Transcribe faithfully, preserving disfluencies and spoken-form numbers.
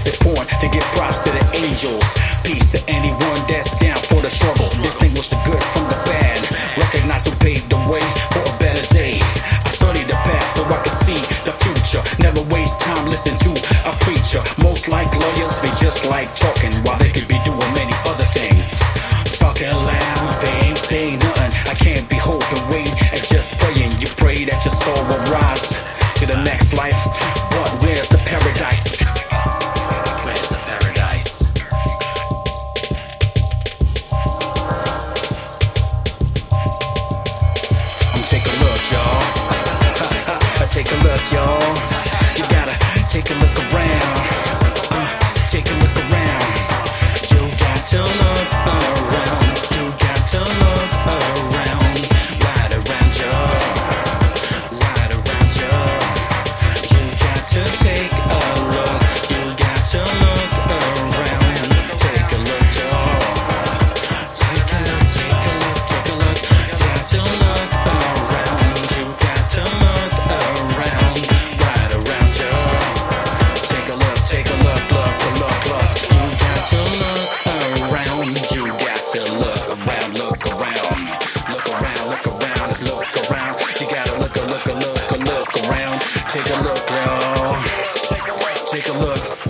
it on to give props to the angels. Peace to anyone that's down for the struggle. Distinguish the good from the bad. Recognize who paved the way for a better day. I study the past so I can see the future. Never waste time listening to a preacher. Most like lawyers, they just like talking while they could be doing many other things. Talking loud, they ain't saying nothing. I can't be hoping, waiting, and just praying. You pray that your soul will rise to the next life. But where's the paradise? Where's the paradise? Um, take a look, y'all. Take a look, y'all. You gotta take a look around. Uh, take a look around. You got to look around. You got to look around. Right around you. Right around you. You got to take a look. You got to look around. Take a look, y'all. Take a look, take a look, take a look. You got to look around. You got to look around. Right around you. Take a look, take a look, look, look, look. You got to look around. You got to look around, look around. Look around, look around, look around. You gotta look a look a look a look around. Take a look, y'all. Take a look.